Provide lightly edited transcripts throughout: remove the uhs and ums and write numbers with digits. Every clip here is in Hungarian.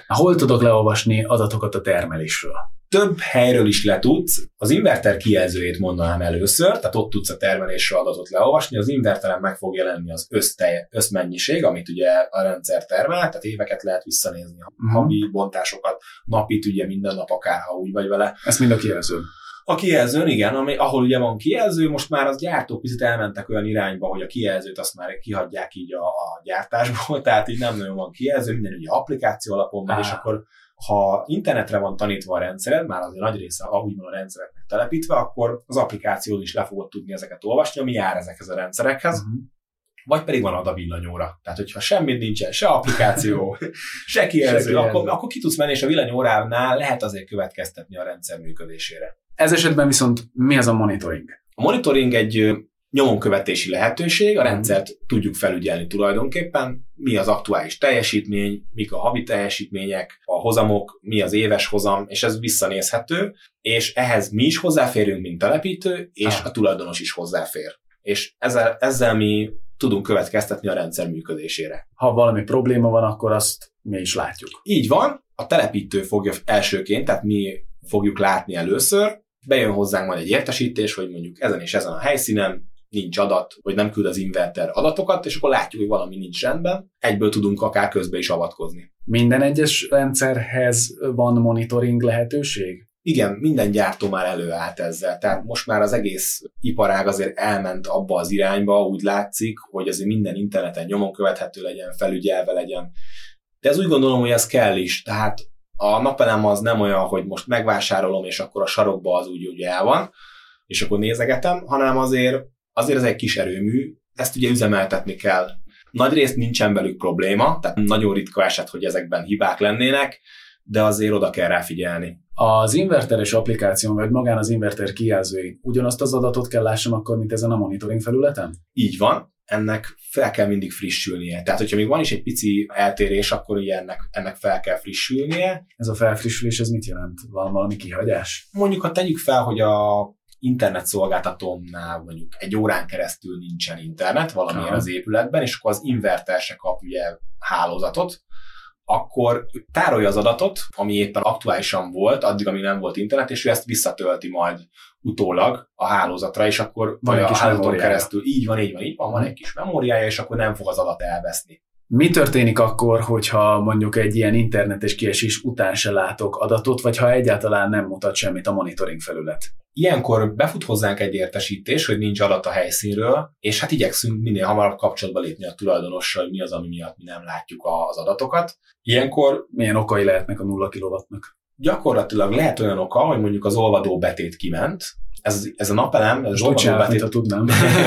Hol tudok leolvasni adatokat a termelésről? Több helyről is letudsz. Az inverter kijelzőjét mondanám először, tehát ott tudsz a termelésről adatot leolvasni. Az inverteren meg fog jelenni az összmennyiség, amit ugye a rendszer termel, tehát éveket lehet visszanézni, havi bontásokat, napit, ugye minden nap akár, ha úgy vagy vele. Ez mind a kijelző. A kijelzőn, igen, ahol ugye van kijelző, most már az gyártók picit elmentek olyan irányba, hogy a kijelzőt azt már kihagyják így a gyártásból, tehát így nem nagyon van kijelző, minden ugye applikáció alapon megy, és akkor ha internetre van tanítva a rendszered, már azért nagy része ahogy van a rendszereknek telepítve, akkor az applikáció is le fogod tudni ezeket olvasni, ami jár ezekhez a rendszerekhez. Vagy pedig van a villanyóra. Tehát, hogyha semmit nincsen, se applikáció, se kijelző, akkor ki tudsz menni, és a villanyóránál lehet azért következtetni a rendszer működésére. Ez esetben viszont mi az a monitoring? A monitoring egy nyomonkövetési lehetőség, a rendszert tudjuk felügyelni tulajdonképpen, mi az aktuális teljesítmény, mik a havi teljesítmények, a hozamok, mi az éves hozam, és ez visszanézhető, és ehhez mi is hozzáférünk, mint telepítő, és a tulajdonos is hozzáfér. És ezzel mi tudunk következtetni a rendszer működésére. Ha valami probléma van, akkor azt mi is látjuk. Így van, a telepítő fogja elsőként, tehát mi fogjuk látni először, bejön hozzánk majd egy értesítés, hogy mondjuk ezen és ezen a helyszínen nincs adat, vagy nem küld az inverter adatokat, és akkor látjuk, hogy valami nincs rendben, egyből tudunk akár közbe is avatkozni. Minden egyes rendszerhez van monitoring lehetőség? Igen, minden gyártó már előállt ezzel, tehát most már az egész iparág azért elment abba az irányba, úgy látszik, hogy azért minden interneten nyomon követhető legyen, felügyelve legyen. De ez úgy gondolom, hogy ez kell is, tehát a napelem az nem olyan, hogy most megvásárolom, és akkor a sarokba az úgy el van, és akkor nézegetem, hanem azért ez egy kis erőmű, ezt ugye üzemeltetni kell. Nagyrészt nincsen velük probléma, tehát nagyon ritka eset, hogy ezekben hibák lennének, de azért oda kell rá figyelni. Az inverteres applikáción, vagy magán az inverter kijelzői ugyanazt az adatot kell lássam akkor, mint ezen a monitoring felületen? Így van, ennek fel kell mindig frissülnie. Tehát, hogyha még van is egy pici eltérés, akkor ugye ennek fel kell frissülnie. Ez a felfrissülés, ez mit jelent? Van valami kihagyás? Mondjuk, ha tegyük fel, hogy a internet szolgáltatónál mondjuk egy órán keresztül nincsen internet valamilyen az épületben, és akkor az inverter se kap ugye hálózatot, akkor tárolja az adatot, ami éppen aktuálisan volt, addig, amíg nem volt internet, és ő ezt visszatölti majd utólag a hálózatra, és akkor van a hálózaton keresztül így van, van egy kis memóriája, és akkor nem fog az adat elveszni. Mi történik akkor, hogyha mondjuk egy ilyen internetes kiesés után se látok adatot, vagy ha egyáltalán nem mutat semmit a monitoring felület? Ilyenkor befut hozzánk egy értesítés, hogy nincs adat a helyszínről, és hát igyekszünk minél hamarabb kapcsolatba lépni a tulajdonossal, hogy mi az, ami miatt mi nem látjuk az adatokat. Ilyenkor milyen okai lehetnek a 0 kW-nak? Gyakorlatilag lehet olyan oka, hogy mondjuk az olvadó betét kiment. Ez a napelem, ez az olvadó betét, tudnám.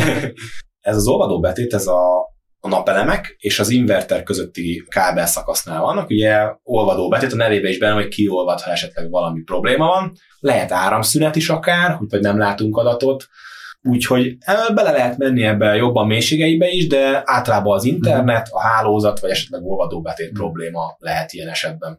Ez az olvadó betét, ez a napelemek és az inverter közötti kábelszakasznál vannak. Ugye olvadó betét, a nevében is benne, hogy kiolvad, ha esetleg valami probléma van. Lehet áramszünet is akár, hogy nem látunk adatot. Úgyhogy bele lehet menni ebbe jobban mélységeibe is, de általában az internet, a hálózat, vagy esetleg olvadó betét probléma lehet ilyen esetben.